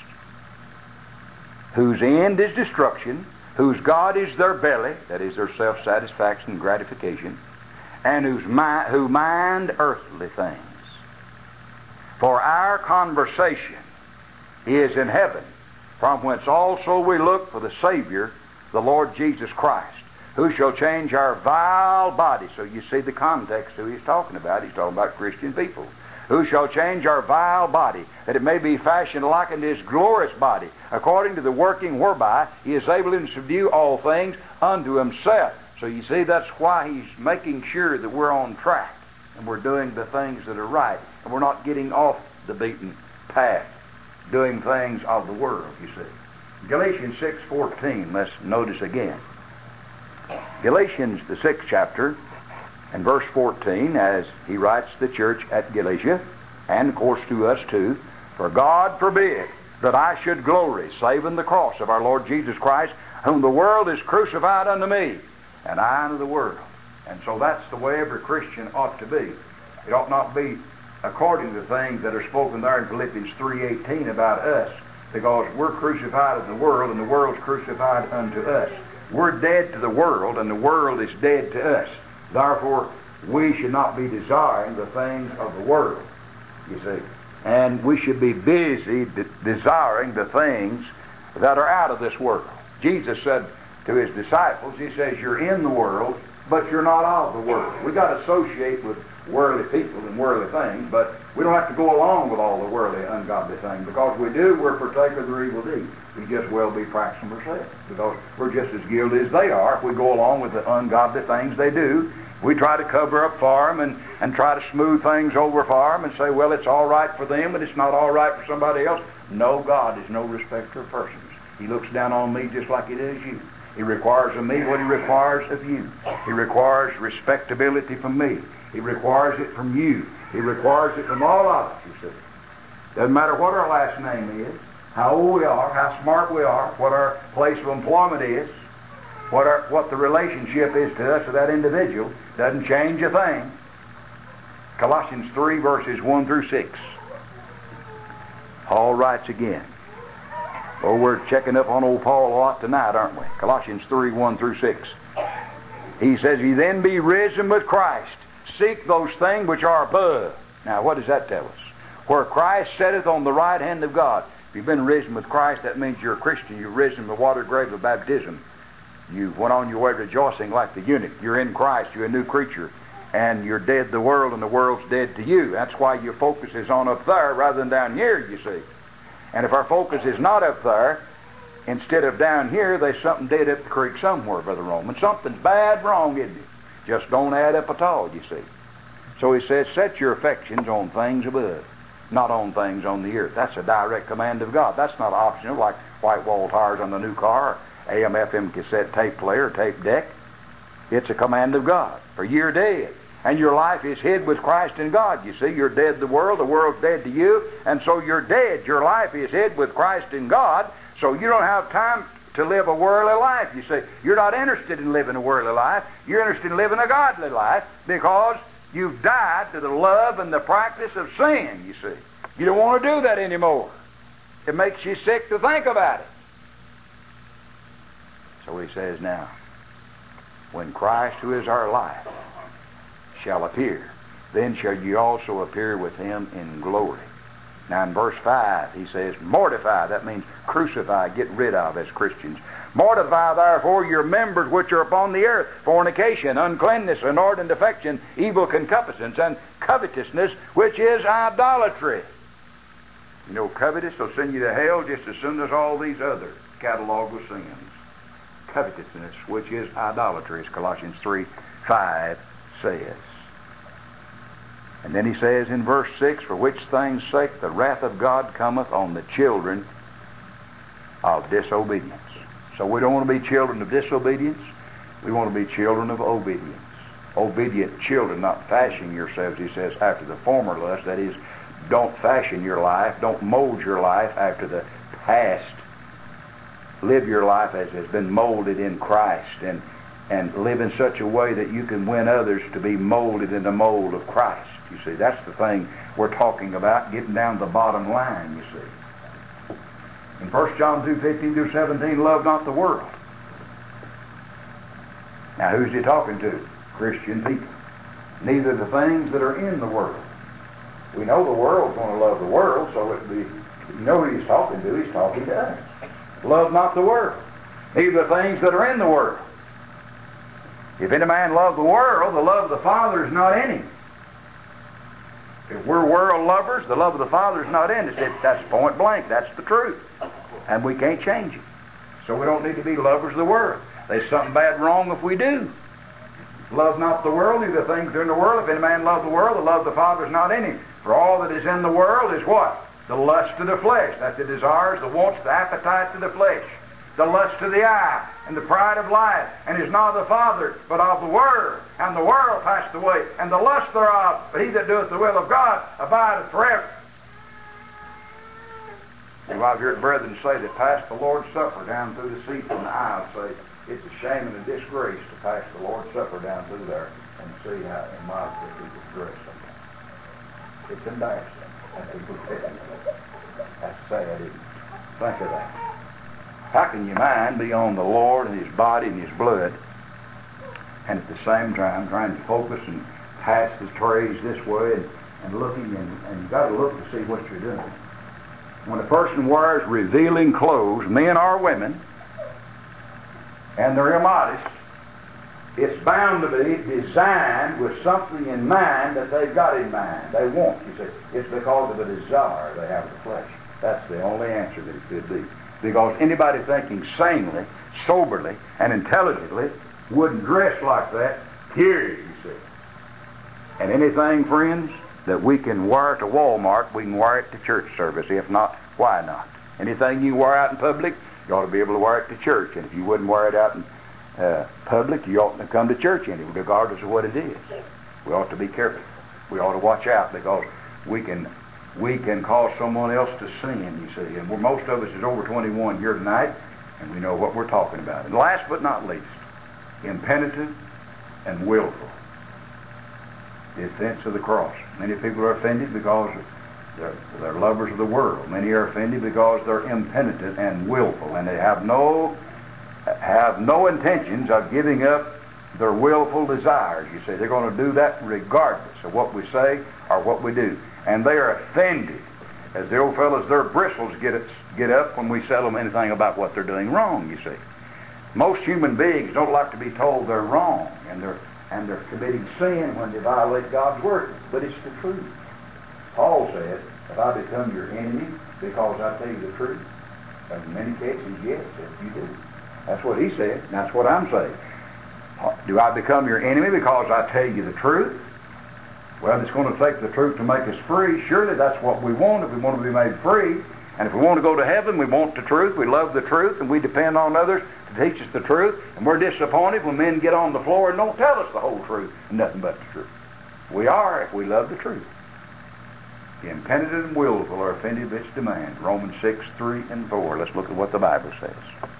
B: whose end is destruction, whose God is their belly, that is their self-satisfaction and gratification, and who mind earthly things. For our conversation is in heaven, from whence also we look for the Savior, the Lord Jesus Christ, who shall change our vile body. So you see the context who he's talking about. He's talking about Christian people. Who shall change our vile body, that it may be fashioned like unto his glorious body, according to the working whereby he is able to subdue all things unto himself. So you see, that's why he's making sure that we're on track, and we're doing the things that are right, and we're not getting off the beaten path, doing things of the world, you see. Galatians 6:14, let's notice again. Galatians, the 6th chapter, and verse 14, as he writes to the church at Galatia, and of course to us too, for God forbid that I should glory, save in the cross of our Lord Jesus Christ, whom the world is crucified unto me, and I unto the world. And so that's the way every Christian ought to be. It ought not be according to things that are spoken there in Philippians 3:18 about us, because we're crucified in the world, and the world's crucified unto us. We're dead to the world, and the world is dead to us. Therefore, we should not be desiring the things of the world, you see. And we should be busy desiring the things that are out of this world. Jesus said to his disciples, he says, you're in the world, but you're not of the world. We've got to associate with worldly people and worldly things, but we don't have to go along with all the worldly, ungodly things. Because we do, we're partaker of their evil deeds. We just well be practicing ourselves, because we're just as guilty as they are if we go along with the ungodly things they do. We try to cover up for them and try to smooth things over for them and say, well, it's all right for them, but it's not all right for somebody else. No, God is no respecter of persons. He looks down on me just like he does you. He requires of me what he requires of you. He requires respectability from me. He requires it from you. He requires it from all of us, you see. Doesn't matter what our last name is, how old we are, how smart we are, what our place of employment is, what the relationship is to us, to that individual. Doesn't change a thing. Colossians 3, verses 1 through 6. Paul writes again. Oh, we're checking up on old Paul a lot tonight, aren't we? Colossians 3, 1 through 6. He says, ye then be risen with Christ. Seek those things which are above. Now, what does that tell us? Where Christ sitteth on the right hand of God. If you've been risen with Christ, that means you're a Christian. You're risen in the water grave of baptism. You went on your way rejoicing like the eunuch. You're in Christ. You're a new creature. And you're dead to the world, and the world's dead to you. That's why your focus is on up there rather than down here, you see. And if our focus is not up there, instead of down here, there's something dead up the creek somewhere, Brother Roman. Something's bad wrong, isn't it? Just don't add up at all, you see. So he says, set your affections on things above, not on things on the earth. That's a direct command of God. That's not optional, like white wall tires on the new car, AM, FM cassette tape player, tape deck. It's a command of God. For you're dead, and your life is hid with Christ in God. You see, you're dead to the world's dead to you, and so you're dead. Your life is hid with Christ in God, so you don't have time to live a worldly life. You see, you're not interested in living a worldly life. You're interested in living a godly life, because you've died to the love and the practice of sin, you see. You don't want to do that anymore. It makes you sick to think about it. So he says now, when Christ, who is our life, shall appear, then shall you also appear with him in glory. Now in verse 5 he says, mortify. That means crucify, get rid of as Christians. Mortify therefore your members which are upon the earth, fornication, uncleanness, inordinate affection, evil concupiscence, and covetousness, which is idolatry. You know, covetous will send you to hell just as soon as all these other catalog of sins. Covetousness, which is idolatry, as Colossians 3:5 says. And then he says in verse 6, for which things sake the wrath of God cometh on the children of disobedience. So we don't want to be children of disobedience. We want to be children of obedience. Obedient children, not fashioning yourselves, he says, after the former lust. That is, don't fashion your life, don't mold your life after the past live your life as has been molded in Christ, and live in such a way that you can win others to be molded in the mold of Christ. You see, that's the thing we're talking about, getting down to the bottom line, you see. In 1 John 2:15-17, love not the world. Now, who's he talking to? Christian people. Neither the things that are in the world. We know the world's going to love the world, so you know who he's talking to. He's talking to us. Love not the world, neither the things that are in the world. If any man love the world, the love of the Father is not in him. If we're world lovers, the love of the Father is not in us. That's point blank. That's the truth. And we can't change it. So we don't need to be lovers of the world. There's something bad wrong if we do. Love not the world, neither the things that are in the world. If any man love the world, the love of the Father is not in him. For all that is in the world is what? The lust of the flesh. That's the desires, the wants, the appetites of the flesh. The lust of the eye, and the pride of life, and is not of the Father, but of the world. And the world passed away, and the lust thereof. But he that doeth the will of God abideth forever. And I've heard brethren say that pass the Lord's Supper down through the seat in the aisle, say it's a shame and a disgrace to pass the Lord's Supper down through there and see how immodestly people dress sometimes. It's embarrassing. That's sad, isn't it? Think of that. How can your mind be on the Lord and His body and His blood, and at the same time trying to focus and pass the trays this way and looking, and you've got to look to see what you're doing. When a person wears revealing clothes, men or women, and they're immodest, it's bound to be designed with something in mind that they've got in mind. They want, you see. It's because of a desire they have of the flesh. That's the only answer that it could be. Because anybody thinking sanely, soberly, and intelligently wouldn't dress like that, period, you see. And anything, friends, that we can wear to Walmart, we can wear it to church service. If not, why not? Anything you wear out in public, you ought to be able to wear it to church. And if you wouldn't wear it out in public, you ought to come to church anyway, regardless of what it is. We ought to be careful. We ought to watch out, because we can cause someone else to sin, you see. And most of us is over 21 here tonight, and we know what we're talking about. And last but not least, impenitent and willful. The offense of the cross. Many people are offended because they're lovers of the world. Many are offended because they're impenitent and willful, and they have no intentions of giving up their willful desires. You see, they're going to do that regardless of what we say or what we do. And they are offended. As the old fellows, their bristles get up when we tell them anything about what they're doing wrong, you see. Most human beings don't like to be told they're wrong, and they're committing sin when they violate God's word. But it's the truth. Paul said, if I become your enemy because I tell you the truth, in many cases, yes, if you do. That's what he said, and that's what I'm saying. Do I become your enemy because I tell you the truth? Well, it's going to take the truth to make us free. Surely that's what we want if we want to be made free. And if we want to go to heaven, we want the truth, we love the truth, and we depend on others to teach us the truth. And we're disappointed when men get on the floor and don't tell us the whole truth and nothing but the truth. We are if we love the truth. The impenitent and willful are offended at its demand. Romans 6:3-4. Let's look at what the Bible says.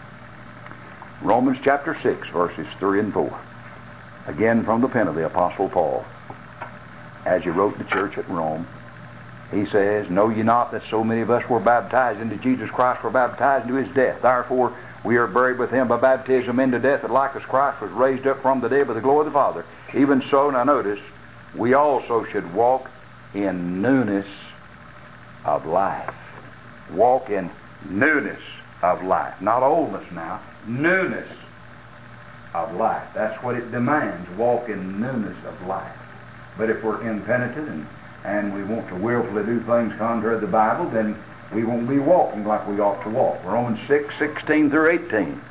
B: Romans chapter 6, verses 3 and 4. Again from the pen of the Apostle Paul. As he wrote to the church at Rome, he says, Know ye not that so many of us were baptized into Jesus Christ, were baptized into His death? Therefore we are buried with Him by baptism into death, that like as Christ was raised up from the dead by the glory of the Father. Even so, now notice, we also should walk in newness of life. Walk in newness of life. Not oldness now. Newness of life. That's what it demands. Walk in newness of life. But if we're impenitent and we want to willfully do things contrary to the Bible, then we won't be walking like we ought to walk. Romans 6:16-18.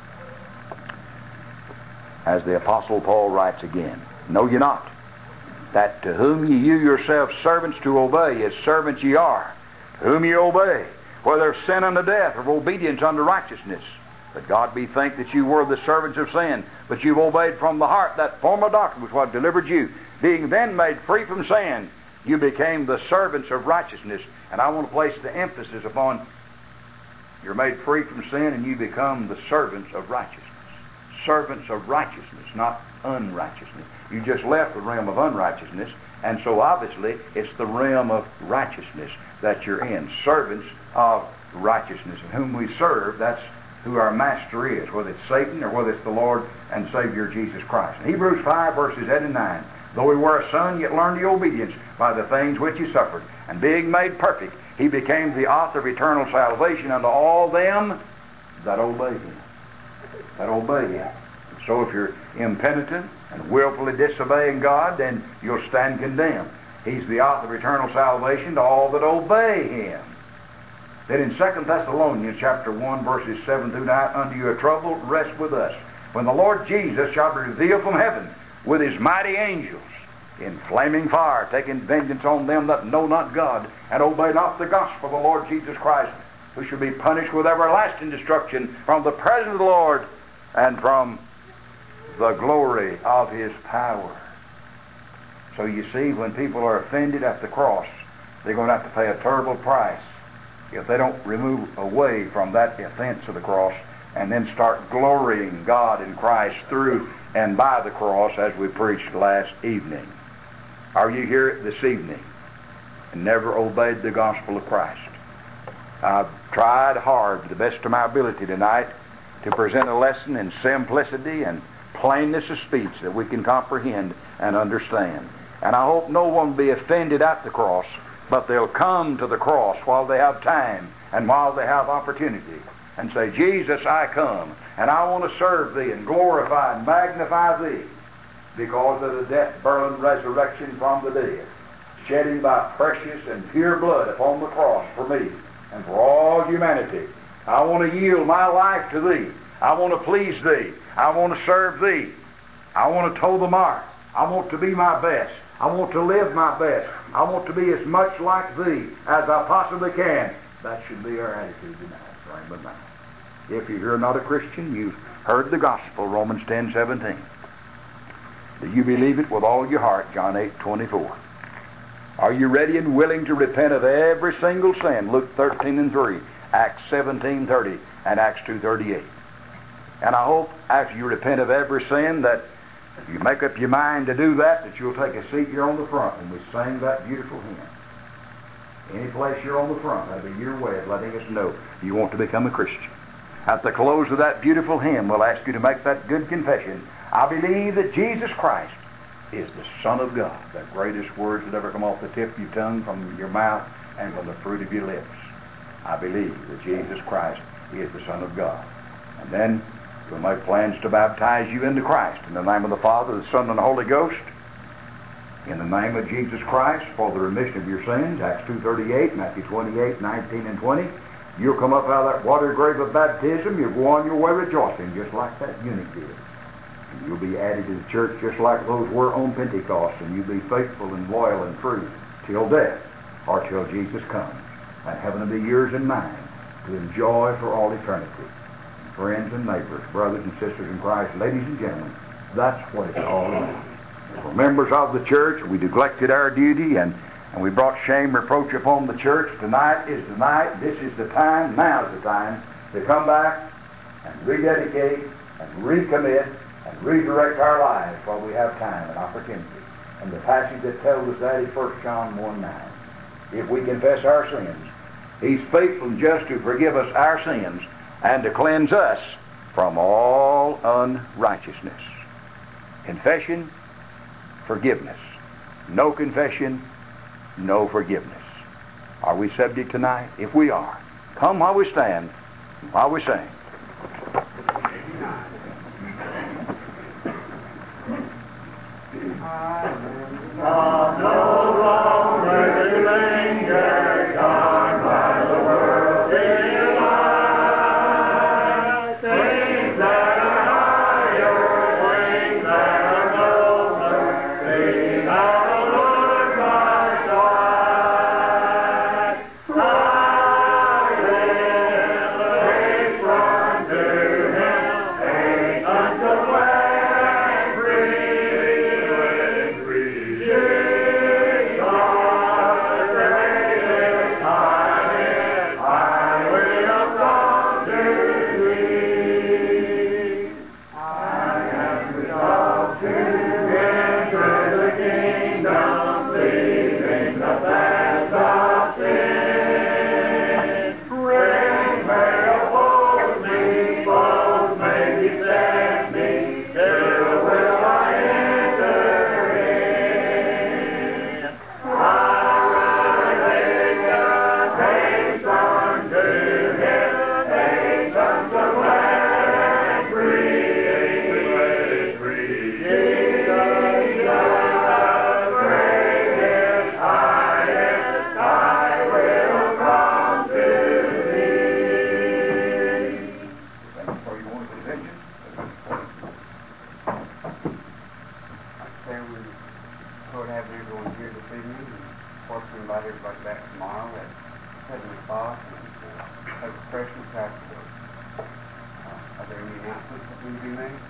B: As the Apostle Paul writes again, Know ye not that to whom ye yield yourselves servants to obey, as servants ye are, to whom ye obey, whether of sin unto death or of obedience unto righteousness? But God be thanked that you were the servants of sin, but you've obeyed from the heart that form of doctrine which was delivered you. Being then made free from sin, you became the servants of righteousness. And I want to place the emphasis upon You're made free from sin, and you become the servants of righteousness. Servants of righteousness, not unrighteousness. You just left the realm of unrighteousness, and so obviously it's the realm of righteousness that you're in. Servants of righteousness. And whom we serve, that's who our master is, whether it's Satan or whether it's the Lord and Savior Jesus Christ. In Hebrews 5, verses 8 and 9, though he were a son, yet learned the obedience by the things which he suffered. And being made perfect, he became the author of eternal salvation unto all them that obey him. That obey him. So if you're impenitent and willfully disobeying God, then you'll stand condemned. He's the author of eternal salvation to all that obey him. Then in 2 Thessalonians chapter 1, verses 7 through 9, unto your trouble rest with us, when the Lord Jesus shall be revealed from heaven with his mighty angels in flaming fire, taking vengeance on them that know not God, and obey not the gospel of the Lord Jesus Christ, who shall be punished with everlasting destruction from the presence of the Lord and from the glory of his power. So you see, when people are offended at the cross, they're going to have to pay a terrible price if they don't remove away from that offense of the cross and then start glorying God in Christ through and by the cross, as we preached last evening. Are you here this evening and never obeyed the gospel of Christ? I've tried hard, to the best of my ability tonight, to present a lesson in simplicity and plainness of speech that we can comprehend and understand. And I hope no one will be offended at the cross, but they'll come to the cross while they have time and while they have opportunity and say, Jesus, I come, and I want to serve thee and glorify and magnify thee because of the death, burial, and resurrection from the dead, shedding thy precious and pure blood upon the cross for me and for all humanity. I want to yield my life to thee. I want to please thee. I want to serve thee. I want to toe the mark. I want to be my best. I want to live my best. I want to be as much like thee as I possibly can. That should be our attitude tonight, friend of mine. If you're not a Christian, you've heard the gospel, Romans 10:17. Do you believe it with all your heart, John 8:24? Are you ready and willing to repent of every single sin, Luke 13:3, Acts 17:30, and Acts 2:38? And I hope after you repent of every sin that if you make up your mind to do that, that you'll take a seat here on the front when we sing that beautiful hymn. Any place you're on the front, that'll be your way of letting us know you want to become a Christian. At the close of that beautiful hymn, we'll ask you to make that good confession. I believe that Jesus Christ is the Son of God. The greatest words that ever come off the tip of your tongue, from your mouth, and from the fruit of your lips. I believe that Jesus Christ is the Son of God. And then we'll make plans to baptize you into Christ. In the name of the Father, the Son, and the Holy Ghost. In the name of Jesus Christ, for the remission of your sins, Acts 2:38, Matthew 28:19 and 20. You'll come up out of that water grave of baptism. You'll go on your way rejoicing, just like that eunuch did. And you'll be added to the church just like those were on Pentecost, and you'll be faithful and loyal and true till death or till Jesus comes. And heaven will be yours and mine to enjoy for all eternity. Friends and neighbors, brothers and sisters in Christ, ladies and gentlemen, that's what it's all about. For members of the church, we neglected our duty and we brought shame and reproach upon the church. Tonight is the night, this is the time, now is the time to come back and rededicate and recommit and redirect our lives while we have time and opportunity. And the passage that tells us that is 1 John 1:9. If we confess our sins, he's faithful and just to forgive us our sins and to cleanse us from all unrighteousness. Confession, forgiveness. No confession, no forgiveness. Are we subject tonight? If we are, come while we stand, while we sing.
A: No longer to linger, charmed by the world delight. Things that are higher, things that are nobler, seeing out the Lord Christ sight. I will raise from
C: religion. Like I say, we Lord have everyone here this evening, and of course we invite everybody back tomorrow at 7 o'clock and have refreshments afterwards. Are there any announcements that need to be made?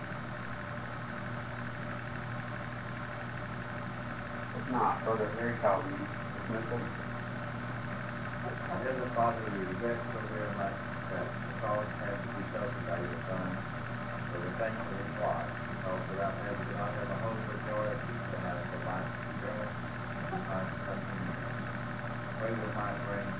C: If not, Brother Harry Calvin, dismiss us.
D: Heavenly Father, we regret so very much that the cause has to be chosen by your Son. So we thank you for his life. Because without him, we do not have a hope for joy, a peace, and a life eternal. Pray with my friend.